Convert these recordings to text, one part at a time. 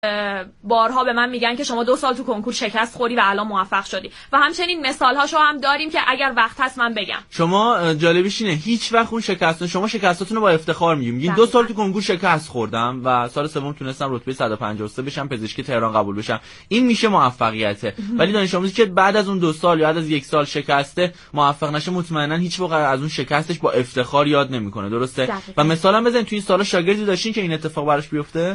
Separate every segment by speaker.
Speaker 1: بارها به من میگن که شما 2 سال تو کنکور شکست خوردی و الان موفق شدی و همچنین مثالهاشو هم داریم که اگر وقت هست من بگم.
Speaker 2: شما جالبیش اینه هیچ وقت اون شما شکستاتون رو با افتخار میگین 2 سال تو کنکور شکست خوردم و سال سوم تونستم رتبه 153 بشم، پزشکی تهران قبول بشم. این میشه موفقیته. ولی دانش آموزی که بعد از اون 2 سال یا بعد از 1 سال شکسته موفق نشه مطمئنا هیچ موقع از اون شکستش با افتخار یاد نمیکنه. درسته؟ و مثلا بزنین تو این سالا شاگردی داشتین که این اتفاق براش بیفته؟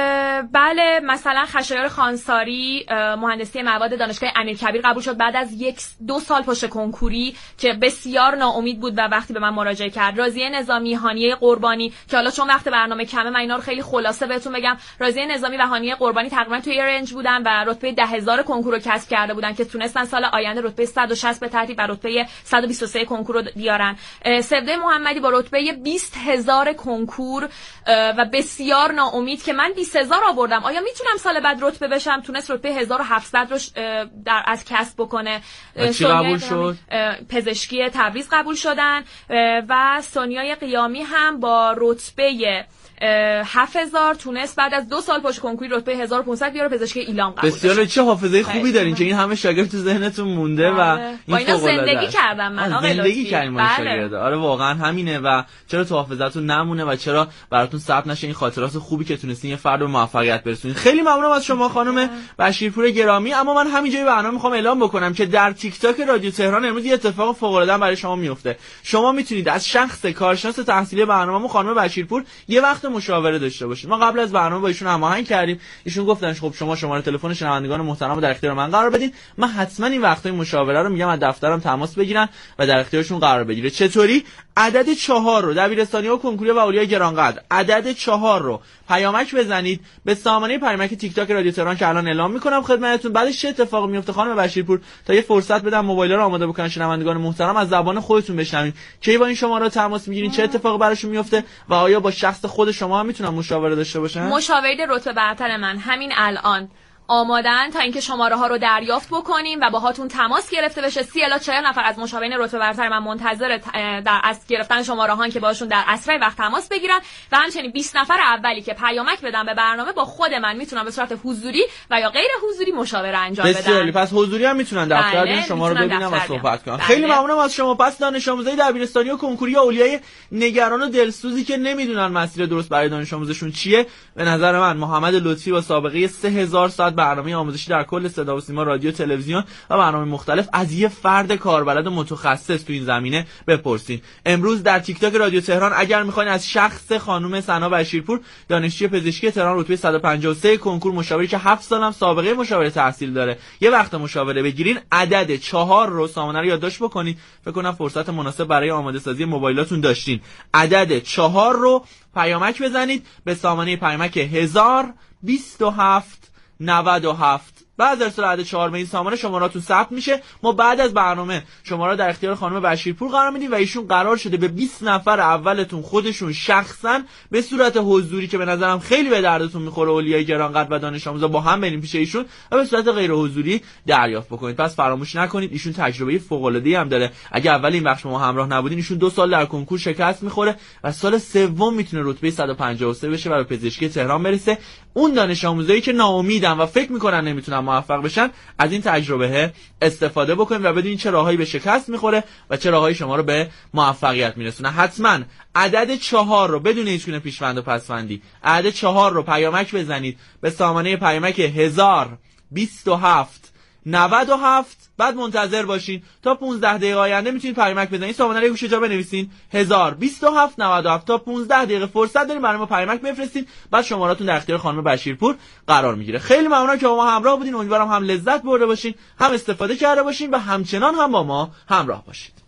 Speaker 1: بله، مثلا خشایار خانساری مهندسی مواد دانشگاه امیرکبیر قبول شد بعد از 1-2 سال پشت کنکوری که بسیار ناامید بود و وقتی به من مراجعه کرد. راضیه نظامی، هانیه قربانی که حالا چون وقت برنامه کمه من اینا رو خیلی خلاصه بهتون بگم. راضیه نظامی و هانیه قربانی تقریبا توی رنج بودن و رتبه 10000 کنکور رو کسب کرده بودن که تونستن سال آینده رتبه 160 به ترتیب و رتبه 123 کنکور رو بیارن. سوده محمدی با رتبه 20000 کنکور و بسیار ناامید که من 20000 آوردم، آیا میتونم سال بعد رتبه بشم؟ تونست رتبه 1700 رو از کسب بکنه.
Speaker 2: چی قبول شد؟
Speaker 1: پزشکی تبریز قبول شدن و سونیای قیامی هم با رتبه 7000 تونست بعد از 2 سال پشت کنکوری رتبه 1500 بیاره، پزشکی ایلام قبول شد.
Speaker 2: بسیار چه حافظه خوبی دارین که این همه شاگرد تو ذهنتون مونده و
Speaker 1: این اینا زندگی کردم من. آقا
Speaker 2: زندگی کردیم ما شاگرد. آره واقعا همینه و چرا تو حافظتون نمونه و چرا براتون ثبت نشه این خاطرات خوبی که تونستین یه فرد به موفقیت برسونین. خیلی ممنونم از شما خانم بشیرپور گرامی. اما من همینجای برنامه میخوام اعلام بکنم که در تیک تاک رادیو تهران امروز یه اتفاق فوق العاده برای شما میفته. شما میتونید از شخص کارشناس تحصیلی برنامه‌مون خانم بشیرپور یه وقت مشاوره داشته باشید. ما قبل از برنامه با ایشون هماهنگ کردیم. ایشون گفتن خب شما شماره تلفن شنوندگان محترم رو در اختیار من قرار بدین. من حتما این وقتای مشاوره رو میگم از دفترم تماس بگیرن و در اختیارشون قرار بگیره. چطوری؟ عدد 4 رو دبیرستانی‌ها کنکوری و اولیای گرانقدر عدد 4 رو پیامک بزنید به سامانه پیامک تیک تاک رادیو تهران که الان اعلام میکنم خدمتتون. بعدش چه اتفاقی میفته خانم بشیرپور تا یه فرصت بدم موبایل رو آماده بکنن شنوندگان محترم از زبان خودتون بشنوین کی با این شماره تماس میگیرین، چه اتفاقی براشون میفته و آیا با شخص خود شما هم میتونن مشاوره داشته باشن؟
Speaker 1: مشاوره رتبه برتر من همین الان آمادن تا اینکه شماره ها رو دریافت بکنیم و باهاتون تماس گرفته بشه. 30 الی 40 نفر از مشاورین رتبه برتر من منتظر در از گرفتن شماره ها که باشون در اسرع وقت تماس بگیرن و همچنین 20 نفر اولی که پیامک بدن به برنامه با خود من میتونن به صورت حضوری و یا غیر حضوری مشاوره انجام بدن.
Speaker 2: بسیار پس حضوری هم میتونن دفتر بیان شما رو ببینن و صحبت کنن. خیلی ممنونم از شما. پس دانش آموزای دبیرستانی و کنکوری اولیای نگران و دلسوزی که نمیدونن مسیر درست برای دانش آموزشون چیه، به نظر من محمد لطفی با سابقه 3000 ساعت برنامه آموزشی در کل صدا و سیما، رادیو، تلویزیون و برنامه مختلف از یه فرد کاربلد و متخصص تو این زمینه بپرسین. امروز در تیک تاک رادیو تهران اگر میخواین از شخص خانم سنا بشیرپور دانشجوی پزشکی تهران رتبه 153 کنکور مشاوره که 7 سالم سابقه مشاوره تحصیل داره یه وقت مشاوره بگیرین، عدد 4 رو سامانه رو یادداشت بکنید. فکر کنم فرصت مناسب برای آماده سازی موبایلاتون داشتین. عدد 4 رو پیامک بزنید به سامانه پیامک 1027 بعد از عدد 4 به این سامانه شماراتون ثبت میشه. ما بعد از برنامه شما را در اختیار خانم بشیرپور قرار میدیم و ایشون قرار شده به 20 نفر اولتون خودشون شخصا به صورت حضوری که به نظرم خیلی به دردتون میخوره اولیای گرانقدر و دانش آموزا با هم بریم پیش ایشون و به صورت غیر حضوری دریافت بکنید. پس فراموش نکنید ایشون تجربه فوق العاده ای هم داره. اگه اول این بخش ما همراه نبودین ایشون 2 سال در کنکور شکست میخوره و سال سوم میتونه رتبه 153 بشه و به پزشکی تهران برسه. اون دانش آموزایی که ناامیدن و فکر میکنن نمیتونن موفق بشن از این تجربه استفاده بکنید و بدونید چه راههایی به شکست میخوره و چه راههایی شما رو به موفقیت میرسونه. حتما عدد 4 رو بدون هیچ گونه پیشوند و پسوندی عدد 4 رو پیامک بزنید به سامانه پیامک 1027 بعد منتظر باشین تا 15 دقیقه آینده میتونید پیامک بزنید. سامانه رو گوشه جا بنویسین 1027 تا 15 دقیقه فرصت دارین برای ما پیامک بفرستین. بعد شماراتون در اختیار خانم بشیرپور قرار میگیره. خیلی ممنونم که با ما همراه بودین. امیدوارم هم لذت برده باشین، هم استفاده کرده باشین و همچنان هم با ما همراه باشید.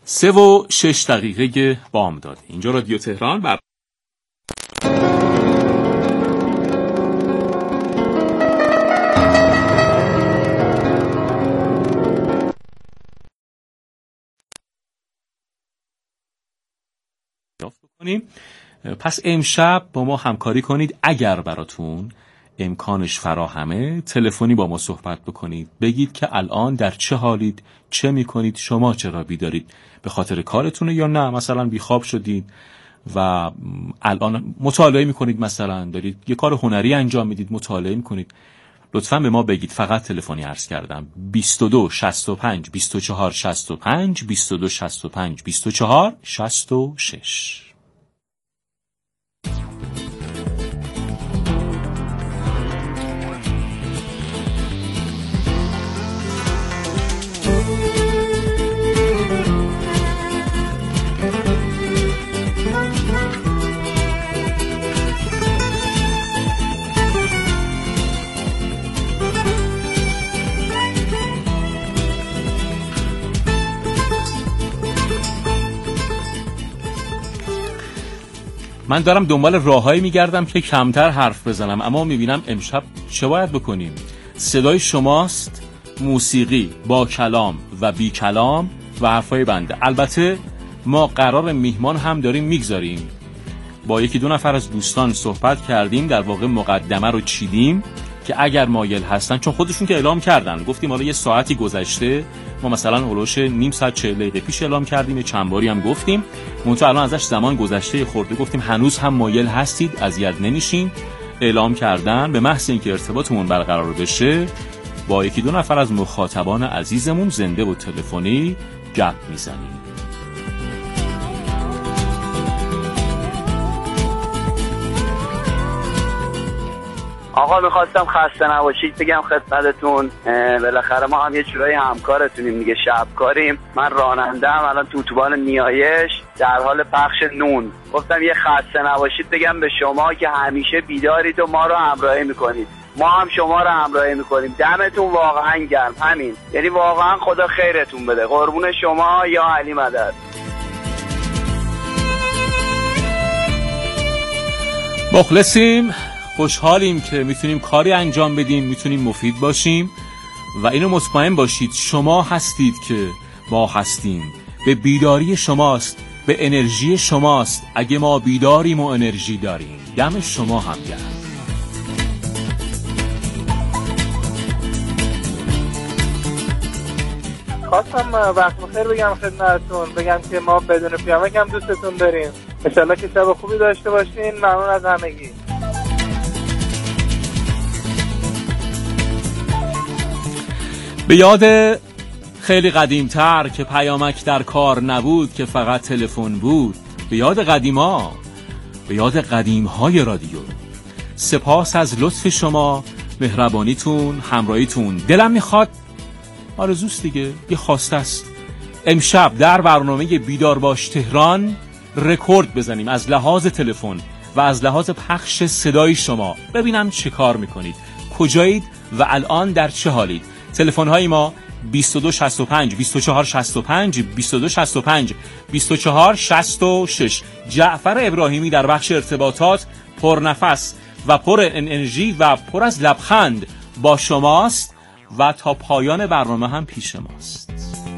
Speaker 3: 3:06 بامداد. اینجا رادیو تهران بر کنیم. پس امشب با ما همکاری کنید. اگر براتون امکانش فراهمه تلفنی با ما صحبت بکنید، بگید که الان در چه حالید، چه میکنید، شما چرا بیدارید، به خاطر کارتونه یا نه مثلا بیخواب شدید و الان مطالعه میکنید، مثلا دارید یه کار هنری انجام میدید مطالعه میکنید. لطفاً به ما بگید. فقط تلفنی عرض کردم 22 65 24 65 22 65 24 66. من دارم دنبال راههایی میگردم که کمتر حرف بزنم، اما میبینم امشب چه باید بکنیم. صدای شماست، موسیقی با کلام و بی کلام و حرفای بنده. البته ما قرار میهمان هم داریم میگذاریم. با یکی دو نفر از دوستان صحبت کردیم، در واقع مقدمه رو چیدیم که اگر مایل هستن، چون خودشون که اعلام کردن، گفتیم حالا یه ساعتی گذشته، ما مثلا هولوش نیم ساعت 40 دقیقه پیش اعلام کردیم، یه چند باری هم گفتیم، منتها الان ازش زمان گذشته خورده، گفتیم هنوز هم مایل هستید، اذیت نمیشین. اعلام کردن به محض اینکه ارتباطمون برقرار بشه با یکی دو نفر از مخاطبان عزیزمون زنده و تلفنی گپ میزنیم.
Speaker 4: آقا میخواستم خسته نباشید بگم خدمتتون، بالاخره ما هم یه جورایی همکارتونیم دیگه، شبکاریم. من راننده‌ام، الان تو اتوبان نیایش در حال پخش نون. گفتم یه خسته نباشید بگم به شما که همیشه بیدارید و ما رو همراهی میکنید، ما هم شما رو همراهی میکنیم. دمتون واقعا گرم. همین، یعنی واقعا خدا خیرتون بده. قربون شما، یا علی مدد.
Speaker 3: مخلصیم، خوشحالیم که میتونیم کاری انجام بدیم، میتونیم مفید باشیم و اینو مطمئن باشید شما هستید که ما هستیم. به بیداری شماست، به انرژی شماست. اگه ما بیداریم و انرژی داریم، دم شما هم گرم.
Speaker 5: خواستم وقت بخیر بگم خدمتتون، بگم که ما بدون پیامک هم دوستتون داریم. انشالله که شب خوبی داشته باشین. ممنون از همگی.
Speaker 3: به یاد خیلی قدیمتر که پیامک در کار نبود، که فقط تلفن بود، به یاد قدیما، به یاد قدیم‌های رادیو. سپاس از لطف شما، مهربانیتون، همراهیتون. دلم میخواد، آرزوست دیگه، یه خواسته است، امشب در برنامه بیدار باش تهران رکورد بزنیم از لحاظ تلفن و از لحاظ پخش صدای شما. ببینم چه کار میکنید، کجایید و الان در چه حالید. تلفن‌های ما 22 65 24 65 22 65 24 66. جعفر ابراهیمی در بخش ارتباطات پرنفس و پر انرژی و پر از لبخند با شماست و تا پایان برنامه هم پیش ماست.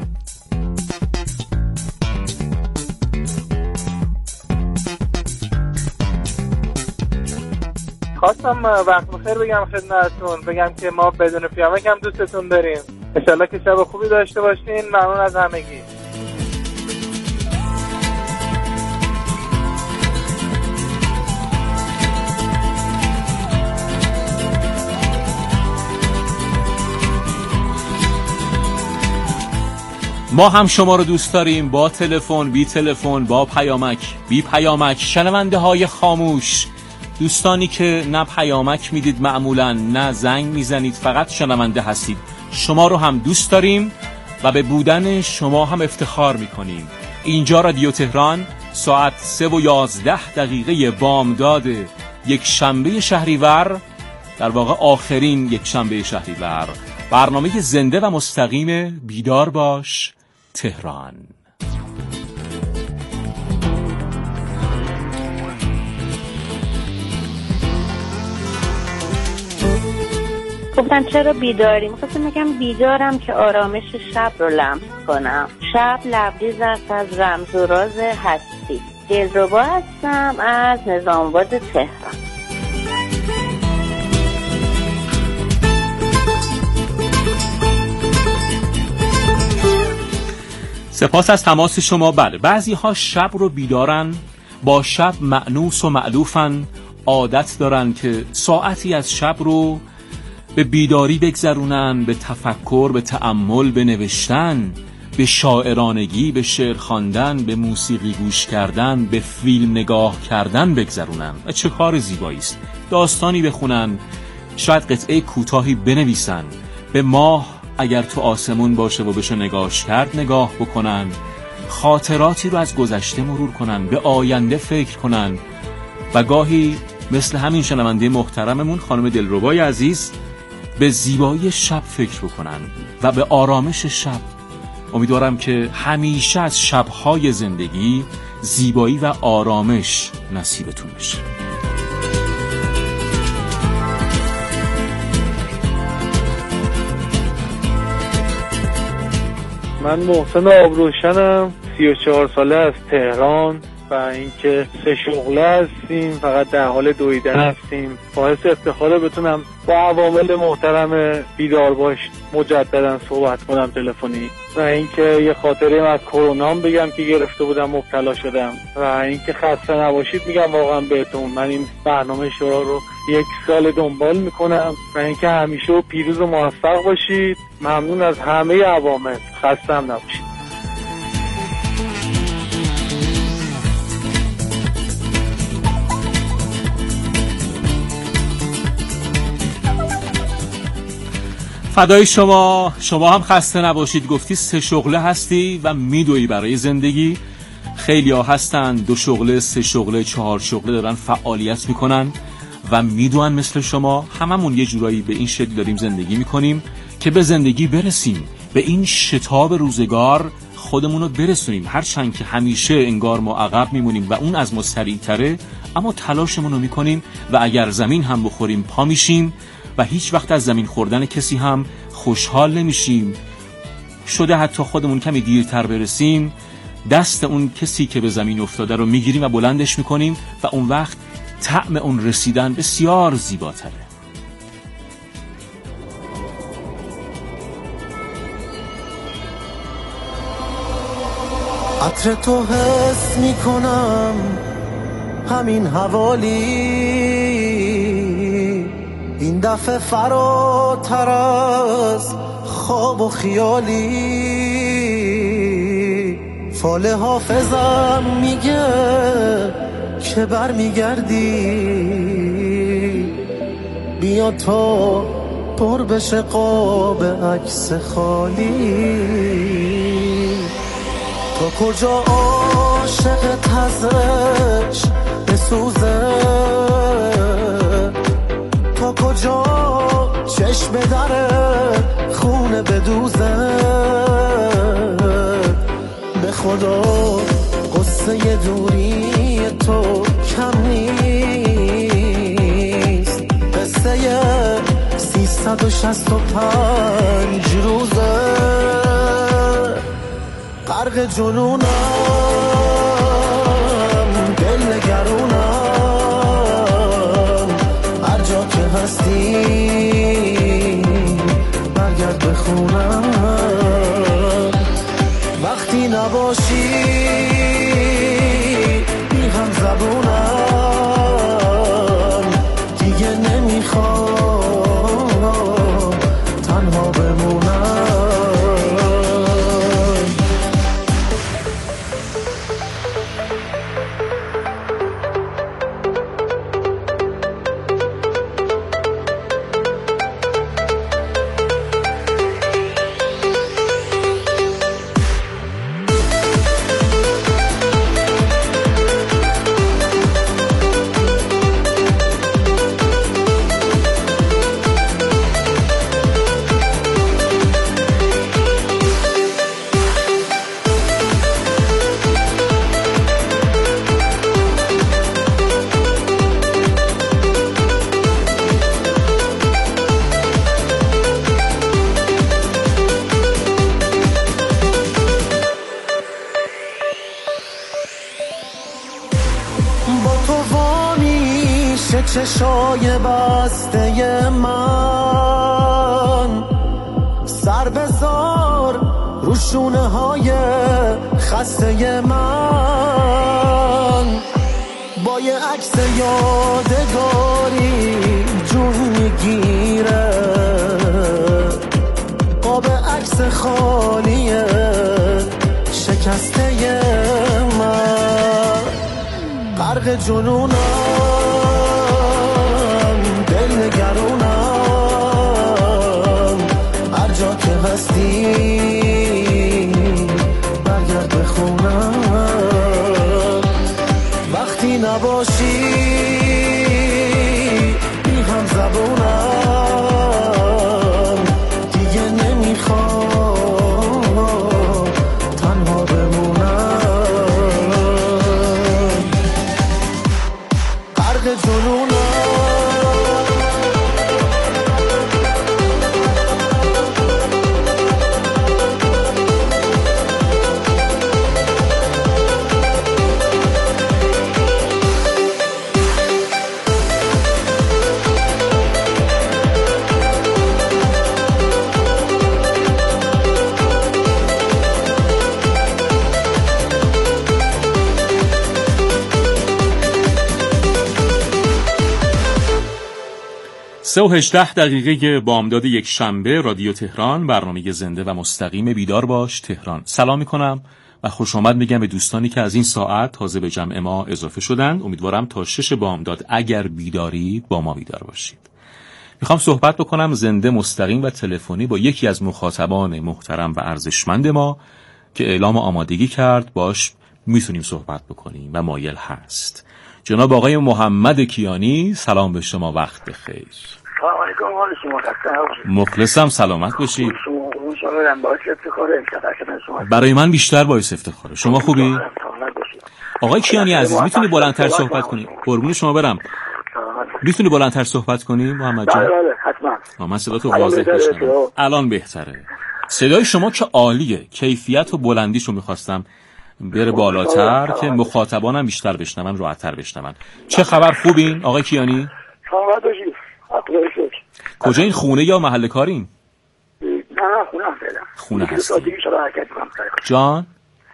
Speaker 5: خواستم وقت بخیر بگم خدمتتون، بگم که ما بدون پیامک هم دوستتون داریم. انشالله که شب خوبی داشته باشین. ممنون از همگی.
Speaker 3: ما هم شما رو دوست داریم، با تلفن، بی تلفن، با پیامک، بی پیامک. شنونده های خاموش، دوستانی که نه پیامک میدید معمولا، نه زنگ میزنید، فقط شنونده هستید، شما رو هم دوست داریم و به بودن شما هم افتخار میکنیم. اینجا رادیو تهران، ساعت 3:11 بامداد یک شنبه شهریور، در واقع آخرین یک شنبه شهریور، برنامه زنده و مستقیم بیدار باش تهران.
Speaker 6: گفتن چرا بیداری؟ میخواستم بگم بیدارم که آرامش شب رو لمس کنم. شب لبریز است از رمز و راز هستی. دلربا هستم از نظام آباد تهران.
Speaker 3: سپاس از تماس شما. بله، بعضی ها شب رو بیدارن، با شب مأنوس و مألوفن، عادت دارن که ساعتی از شب رو به بیداری بگذرونن، به تفکر، به تأمل، به نوشتن، به شاعرانگی، به شعر خواندن، به موسیقی گوش کردن، به فیلم نگاه کردن بگذرونن. و چه کار زیبایی است. داستانی بخونن، شاید قطعه کوتاهی بنویسن، به ماه اگر تو آسمون باشه و بشه نگاش کرد نگاه بکنن، خاطراتی رو از گذشته مرور کنن، به آینده فکر کنن و گاهی مثل همین شنونده محترممون خانم دلربای عزیز به زیبایی شب فکر بکنن و به آرامش شب. امیدوارم که همیشه از شبهای زندگی زیبایی و آرامش نصیبتون بشه.
Speaker 5: من محسن آبروشنم، 34 ساله از تهران و اینکه 3 شغله هستیم، فقط در حال دویدن هستیم. باعث افتخاره بتونم با عوامل محترم بیدار باش مجددا صحبت کنم تلفنی. و اینکه یه خاطره از کرونا بگم که گرفته بودم، مبتلا شدم. و اینکه خسته نباشید میگم واقعا بهتون. من این برنامه شما رو 1 سال دنبال میکنم و اینکه همیشه پیروز و موفق باشید. ممنون از همه عوامل. خسته نباشید.
Speaker 3: فدای شما هم خسته نباشید. گفتی 3 شغله هستی و میدوی برای زندگی. خیلی ها هستن 2 شغله، 3 شغله، 4 شغله دارن فعالیت میکنن و میدونن مثل شما. هممون یه جورایی به این شکل داریم زندگی میکنیم که به زندگی برسیم، به این شتاب روزگار خودمونو برسونیم. هرچند که همیشه انگار ما عقب میمونیم و اون از ما سریعتره، اما تلاشمونو میکنیم و اگر زمین هم بخوریم پا میشیم و هیچ وقت از زمین خوردن کسی هم خوشحال نمیشیم. شده حتی خودمون کمی دیرتر برسیم، دست اون کسی که به زمین افتاده رو میگیریم و بلندش میکنیم و اون وقت طعم اون رسیدن بسیار زیباتره.
Speaker 7: عطر تو حس میکنم همین حوالی، این دفعه فراتر از خواب و خیالی. فال حافظم میگه که بر میگردی، بیا تا پر بشه قاب عکس خالی. تا کجا عاشقت ازش بسوزه، تا کجا چشم داره خونه بدوزه. به خدا قصه دوری تو کم نیست، قصه 365 روزه. غرق جنونم، دل نگرونم، هر جا که هستی برگرد به خونم. وقتی نباشی بی هم زبونم، دیگه نمیخوام تنها بمونم. چشای بسته من، سر بذار رو شونه های خسته من، با یه عکس یادگاری جون میگیره، قاب عکس خالیه شکسته من، غرق جنونم دل نگرونم، هر جا که هستی برگرد به خونم، وقتی نباشی بی هم زبونم، دیگه نمیخوام تنها بمونم، غرق جنونم.
Speaker 3: سه و 18 دقیقه بامداد یک شنبه، رادیو تهران، برنامه زنده و مستقیم بیدار باش تهران. سلام میکنم و خوش آمد میگم به دوستانی که از این ساعت تازه به جمع ما اضافه شدند. امیدوارم تا 6 بامداد اگر بیدارید با ما بیدار باشید. میخوام صحبت بکنم زنده، مستقیم و تلفنی با یکی از مخاطبان محترم و ارزشمند ما که اعلام آمادگی کرد باش میتونیم صحبت بکنیم و مایل هست. جناب آقای محمد کیانی، سلام به شما، وقت بخیر.
Speaker 8: سلام علیکم، حال شما خسته نباشید.
Speaker 3: مخلصم، سلامت باشید.
Speaker 8: شما باعث افتخاره شما.
Speaker 3: برای من بیشتر باعث افتخاره. شما خوبی؟ آقای کیانی عزیز، میتونی بلندتر صحبت کنی؟ قربون شما برم. میتونی بلندتر صحبت کنی محمد جان؟
Speaker 8: بله حتما.
Speaker 3: من صداتو واضح بشنوم. الان بهتره. صدای شما که عالیه. کیفیت و بلندیشو می‌خواستم بره بالاتر که مخاطبانم بیشتر بشنون، راحت‌تر بشنون. چه خبر، خوبین آقای کیانی؟
Speaker 8: سلامت باشید.
Speaker 3: کجا این، خونه یا محل کارین؟
Speaker 8: نه خونه فعلا.
Speaker 3: خونه هستی.
Speaker 8: جان؟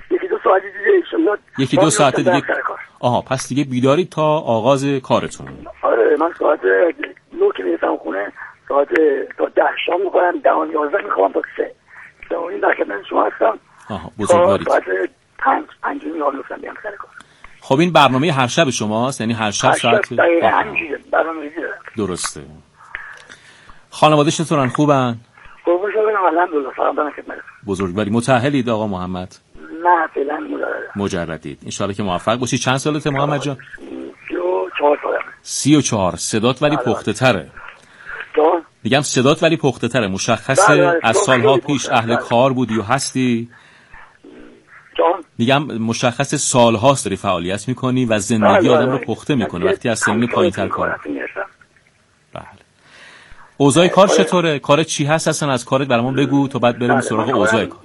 Speaker 3: یکی دو ساعت دیگه. آها، پس دیگه بیداری تا آغاز کارتون.
Speaker 8: آره، من ساعت 9 که میرسم خونه، ساعت تا 10 شام میخورم، 10-11 میخوام تا 3. این در خدمت شما هستم.
Speaker 3: آها، بزرگوارید.
Speaker 8: ساعت 5 میام لطفاً بیام سر کار.
Speaker 3: خب این برنامه هر شب شماست؟ یعنی هر شب ساعت
Speaker 8: همینجوریه برنامه‌ریزی دارم.
Speaker 3: درسته. خانواده چطورن، خوبن؟
Speaker 8: قربون شما برم، الحمدلله، سلام دارم خدمتتون.
Speaker 3: بزرگواری. متأهلید آقا محمد؟
Speaker 8: نه فعلا
Speaker 3: مجردید. ان شاءالله که موفق باشید. چند سالته محمد جان؟
Speaker 8: 34 سالمه.
Speaker 3: 34. صدات ولی پخته تره.
Speaker 8: جان؟
Speaker 3: میگم صدات ولی پخته تره. مشخصه از سالها پیش اهل کار بودی و هستی؟
Speaker 8: جان؟
Speaker 3: میگم مشخص سالهاست داری فعالیت میکنی و زندگی آدم رو پخته میکنه وقتی از سنین پایین‌تر کار. بله. اوضاع کار چطوره؟ کار چی هست اصلا؟ از کارت برامون بگو تا بعد بریم سراغ اوضاع کار.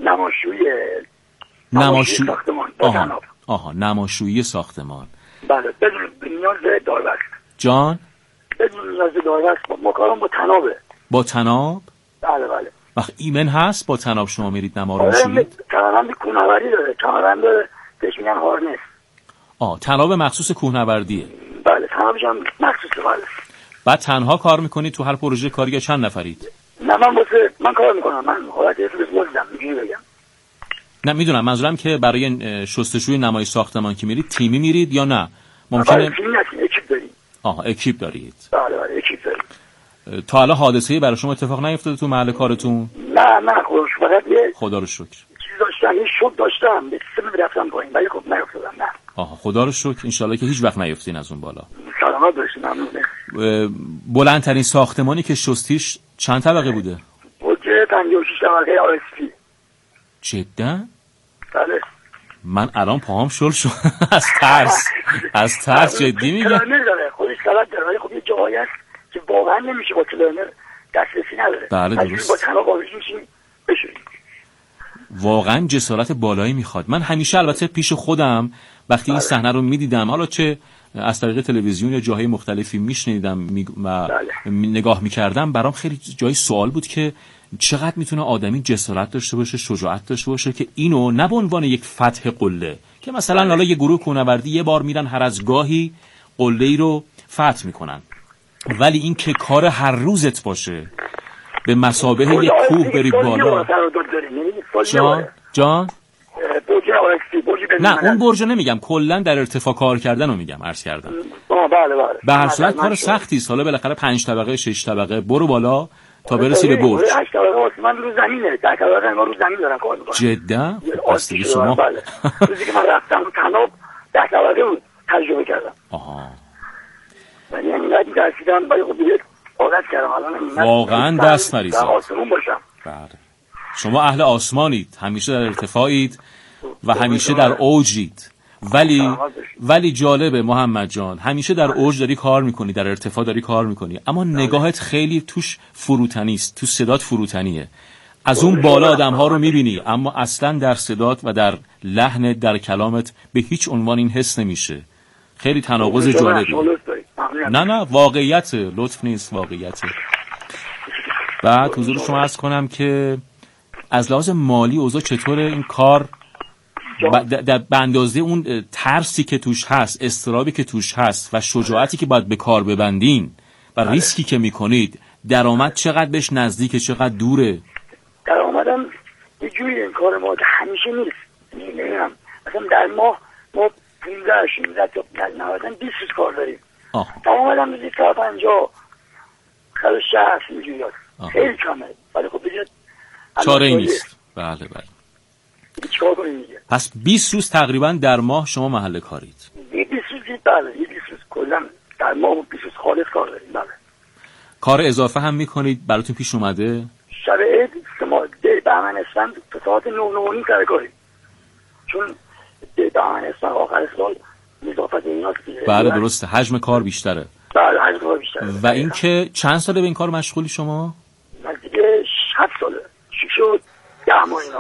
Speaker 3: نماشویی
Speaker 8: ساختمان.
Speaker 3: آها، نماشویی ساختمان.
Speaker 8: بله، بدون نیاز داروست.
Speaker 3: جان؟
Speaker 8: بدون نیاز داروست. ما کارم با تنابه.
Speaker 3: با تناب؟
Speaker 8: بله بله.
Speaker 3: وقت ایمن هست با تناب شما میرید نما رو میشویید؟
Speaker 8: تناب کوهنوردی داره، تناب بهش میگن هارنس.
Speaker 3: تناب مخصوص کوهنوردیه.
Speaker 8: بله، تنابش هم مخصوص بله.
Speaker 3: بعد تنها کار میکنید تو هر پروژه کاری یا چند نفرید؟
Speaker 8: نه من کار میکنم، من حالت مزدم میگم بگم.
Speaker 3: نه میدونم، منظورم که برای شستشوی نمای ساختمان که میرید تیمی میرید یا نه؟ ممکنه
Speaker 8: تیمی نه، اکیپ داریم.
Speaker 3: اکیپ دارید.
Speaker 8: بله اکیپ داریم.
Speaker 3: تا حالا حادثه‌ای برای شما اتفاق نیفتاده تو محل کارتون؟
Speaker 8: نه
Speaker 3: خدا رو شکر.
Speaker 8: چیز داشتم، یه شوک داشتم، به سم رفتم پایین ولی خب نیفتادم. نه
Speaker 3: خدا رو شکر. ان شاءالله که هیچ وقت نیفتین از اون بالا.
Speaker 8: سلامت باشید. ممنون.
Speaker 3: بلندترین ساختمانی که شستیش چند طبقه بوده؟
Speaker 8: بود 56 طبقه آسفی.
Speaker 3: جدا؟
Speaker 8: بله.
Speaker 3: من الان پاهم شل شد از ترس جدی میگم.
Speaker 8: کلرنر داره، خودش غلط داره، ولی خب یه جایی هست که واقعا نمیشه با کلرنر دسترسی نداره.
Speaker 3: بله درست.
Speaker 8: با تناب آویزی میشیم بشوریم.
Speaker 3: واقعا جسارت بالایی میخواد. من همیشه البته پیش خودم وقتی این صحنه رو میدیدم، حالا چه از طریق تلویزیون یا جاهای مختلفی میشنیدم و نگاه میکردم، برام خیلی جای سوال بود که چقدر میتونه آدمی جسارت داشته باشه، شجاعت داشته باشه که اینو نه به عنوان یک فتح قله، که مثلا حالا یه گروه کوهنوردی یه بار میرن هر از گاهی قله‌ای رو فتح میکنن، ولی این که کار هر روزت باشه، به مثابه یک کوه بری بالا. جان نه اون برج نمیگم، کلا در ارتفاع کار کردن رو میگم، عرض کردم.
Speaker 8: بله.
Speaker 3: به هر صورت کار سختی است. حالا بالاخره 5 طبقه 6 طبقه برو بالا تا برسی به برج.
Speaker 8: 8 طبقه من رو زمینه، 10 طبقه من رو زمین دارم کار میکنم.
Speaker 3: جدا؟ اصلی شما.
Speaker 8: بله. روزی که من رفتم تناب 10 طبقه بود تجربه کردم.
Speaker 3: آها.
Speaker 8: من اینقدر درسیدم ولی خب دیگه عادت کردم. الان
Speaker 3: واقعا دست نریزید.
Speaker 8: آسمون باشم.
Speaker 3: بله. شما اهل آسمانید، همیشه در ارتفاعید و همیشه در اوجید. ولی جالبه محمد جان، همیشه در اوج داری کار میکنی، در ارتفاع داری کار میکنی، اما نگاهت خیلی توش فروتنی است، تو صدات فروتنیه. از اون بالا آدم‌ها رو میبینی، اما اصلا در صدات و در لحنت، در کلامت به هیچ عنوان این حس نمیشه. خیلی تناقض جالبی. نه واقعیت، لطف نیست، واقعیت. بعد حضور شما عرض کنم که از لحاظ مالی اوضاع چطوره این کار؟ به اندازه اون ترسی که توش هست، اضطرابی که توش هست و شجاعتی که باید به کار ببندین و ریسکی که میکنید، درآمد چقدر بهش نزدیکه، چقدر دوره؟
Speaker 8: درآمدم یه جوری این کار ما همیشه نیست. نمیدونم مثلا در ماه ما 15 16 تا 20 روز کار داریم. درآمدم روزی 150 160 اینجوری هست. خیلی کمه، ولی خب دیگه
Speaker 3: چاره ای نیست. بله.
Speaker 8: چیکار کنیم دیگه؟
Speaker 3: پس 20 روز تقریبا در ماه شما محل کارید.
Speaker 8: 20 روز بله، 20 روز کلا در ماه 20 روز خالص کار داریم. بله.
Speaker 3: کار اضافه هم میکنید؟ براتون پیش اومده؟
Speaker 8: شب عید ما بهمن اسفند تا ساعت 9:30 سر کاریم. چون بهمن اسفند آخر سال اضافه ایناست دیگه.
Speaker 3: بله درسته، حجم کار بیشتره.
Speaker 8: بله حجم کار بیشتره.
Speaker 3: و اینکه چند ساله به این کار مشغولی شما؟
Speaker 8: من دیگه 7 ساله. شد 10 ماه اینا.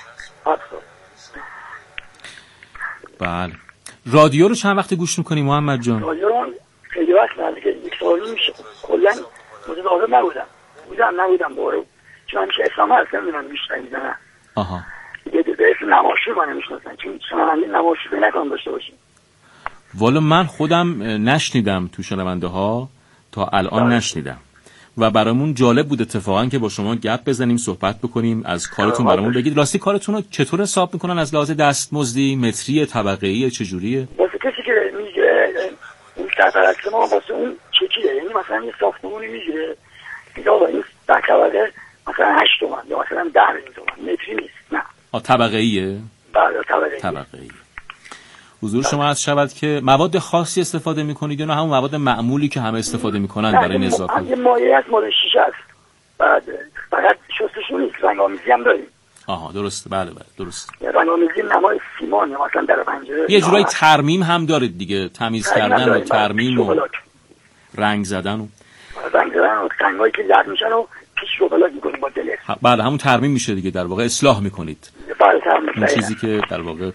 Speaker 3: بله. رادیو رو چند وقت گوش میکنی محمد جان؟
Speaker 8: رادیو رو خیلی وقت نزدیک 1 سال میشه. کلا متداول نبودم بارو. چون همیشه اسلام هست نمیدونم بیشتر میزنن.
Speaker 3: آها.
Speaker 8: یه به اسم نماشی من نمیشناسن، چون شما همین نماشی به نکنم داشته باشین.
Speaker 3: والا من خودم نشنیدم تو شنونده ها تا الان نشنیدم و برامون جالب بود اتفاقا که با شما گپ بزنیم، صحبت بکنیم، از کارتون برامون بگید. راستی کارتون رو چطور حساب میکنن از لحاظ دستمزدی، متری، طبقه‌ای، چجوریه؟
Speaker 8: واسه کسی که میگه اون طبقه ما واسه اون چکیه، یعنی مثلا یه ساختمونی میگیره دیگه با این طبقه مثلا 8 تومن یا مثلا 10 تومن، متری نیست. نه
Speaker 3: طبقه‌ایه؟
Speaker 8: بله
Speaker 3: طبقه‌ای. حضور شما از شود که مواد خاصی استفاده میکنید یا نه همون مواد معمولی که همه استفاده میکنن برای نزاکت؟
Speaker 8: یه مایه از مال شیشه است. بعد فقط شستشو نیست، رنگ‌آمیزی هم داریم.
Speaker 3: آها درسته. بله درسته.
Speaker 8: رنگ‌آمیزی نمای سیمان یا مثلا در پنجره.
Speaker 3: یه جورایی ترمیم هم دارید دیگه، تمیز کردن و ترمیم و رنگ زدن و
Speaker 8: رنگایی که زرد میشن و پیش شکلات میکنیم با دلر.
Speaker 3: بله همون ترمیم میشه دیگه، در واقع اصلاح میکنید. این چیزی که در واقع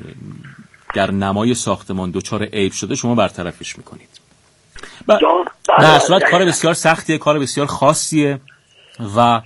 Speaker 3: در نمای ساختمان دچار عیب شده شما برطرفش میکنید. در صورت کار بسیار سختیه، کار بسیار خاصیه و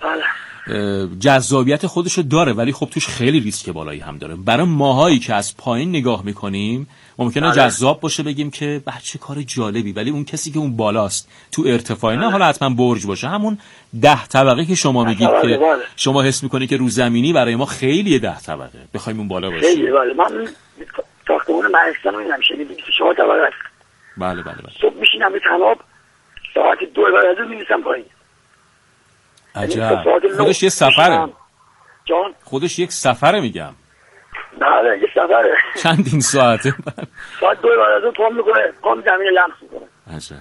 Speaker 3: جذابیت خودشو داره، ولی خب توش خیلی ریسک بالایی هم داره. برای ماهایی که از پایین نگاه میکنیم ممکنه جذاب باشه، بگیم که چه کار جالبی، ولی اون کسی که اون بالاست تو ارتفاعی، نه حالا حتما برج باشه، همون 10 طبقه که شما میگید که شما حس میکنی که رو زمینی برای ما خیلیه 10 طبقه بخوایم اون بالا باشیم.
Speaker 8: خیلی من ساختمون مهستان رو نمیشه 24 طبقه است.
Speaker 3: بله.
Speaker 8: صبح میشینم به تناب ساعت 2 بعد از اون میرسم پایین.
Speaker 3: عجب. خودش یه سفره.
Speaker 8: جان
Speaker 3: خودش یک سفره میگم.
Speaker 8: بله یه سفره.
Speaker 3: چندین ساعته؟
Speaker 8: ساعت 2 بعد از اون پام میکنه، پام زمین لمس میکنه.
Speaker 3: عجب.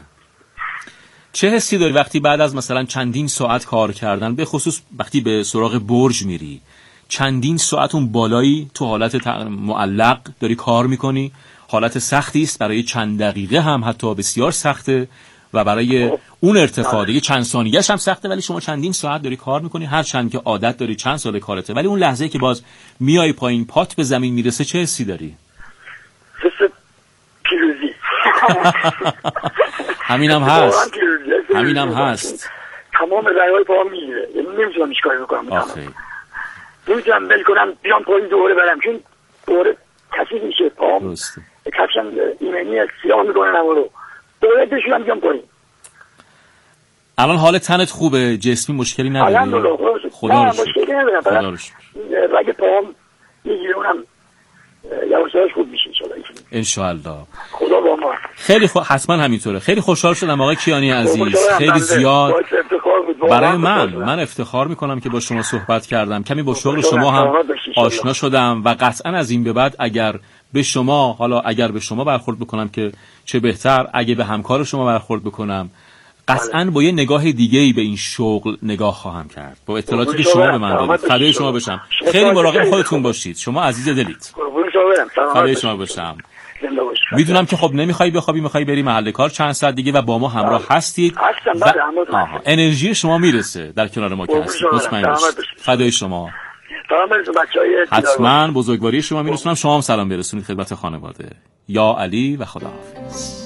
Speaker 3: چه حسی داری وقتی بعد از مثلا چندین ساعت کار کردن، به خصوص وقتی به سراغ برج میری، چندین ساعت اون بالایی تو حالت معلق داری کار میکنی، حالت سختی است، برای چند دقیقه هم حتی بسیار سخته و برای اون ارتفاع دیگه چند ثانیه‌اش هم سخته، ولی شما چندین ساعت داری کار میکنی، هر چند که عادت داری، چند سال کارته، ولی اون لحظه که باز میای پایین، پات به زمین میرسه، چه حسی داری؟
Speaker 8: حس پیروزی.
Speaker 3: همینم هست. همینم هست.
Speaker 8: تمام رنگ‌های پاهم میگیره، یعنی نمیتونم هیچ کاری بکنم. نمیتونم بل کنم بیام پایین دوره برم، چون دوره کثیف میشه پاهم. کفشم ایمنی سیاه میکنه رو دوره بشونم بیام پایین.
Speaker 3: الان حال تنت خوبه؟ جسمی مشکلی نداری؟
Speaker 8: الحمدلله.
Speaker 3: خدا رو شکر.
Speaker 8: مشکلی ندارم.
Speaker 3: خدا رو شکر.
Speaker 8: رگ پاهم میگیره، اونم یواشاش خوب میشه
Speaker 3: ان شاء الله.
Speaker 8: خدا با ما.
Speaker 3: خیلی حتما همینطوره. خیلی خوشحال شدم آقای کیانی عزیز. خیلی زیاد برای من افتخار میکنم که با شما صحبت کردم. کمی با شغل شما هم آشنا شدم و قطعا از این به بعد اگر به شما برخورد بکنم که چه بهتر، اگه به همکار شما برخورد بکنم قطعا با یه نگاه دیگه‌ای به این شغل نگاه خواهم کرد، با اطلاعاتی که شما به من دادید. فدای شما بشم. خیلی مراقب خودتون باشید. شما عزیز دلید. فدای شما باشم. میدونم که خب نمیخوای بخوابی، میخوای بری محل کار چند ساعت دیگه و با ما همراه هستید و انرژی شما میرسه در کنار ما که هستید. مطمئن باشید. فدای شما. حتما بزرگواری شما میرسونم. شما هم سلام برسونید خدمت خانواده. یا علی و خداحافظ.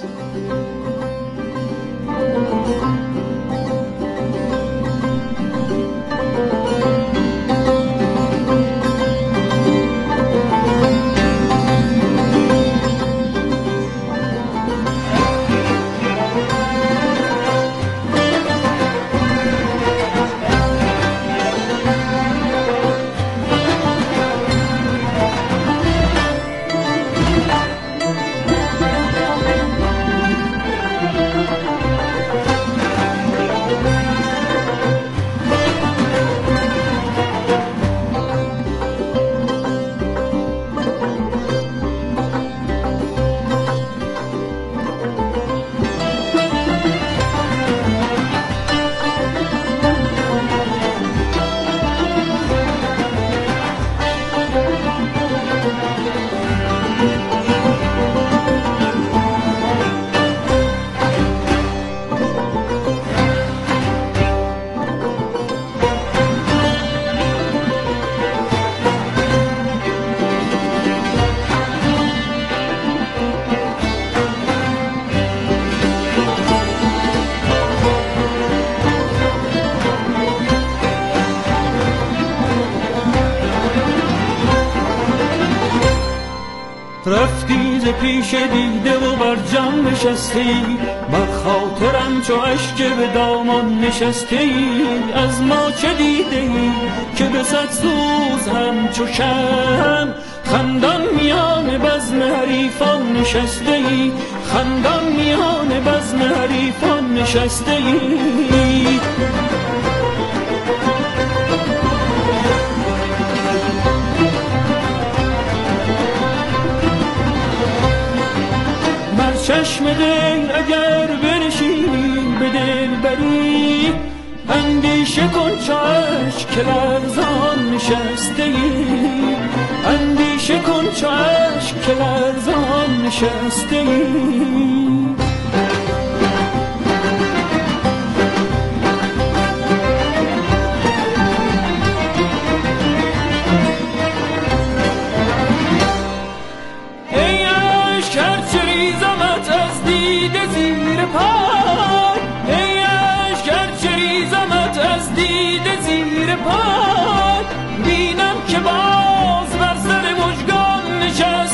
Speaker 9: رفتی ز پیش دیده و بر جان نشستی، بر خاطرم چو اشک به دامان نشستی. از ما چه دیدی که به صد سوز هم چو شمع خندان میان بزم حریفان نشستی. خندان میان بزم حریفان نشستی. چشم دل اگر بنشینی به دل بری، اندیشه کن چو اشک که لرزان نشسته ای. اندیشه کن چو اشک که لرزان نشسته ای. ای اشک گر چه ریزمت از دیده زیر پای.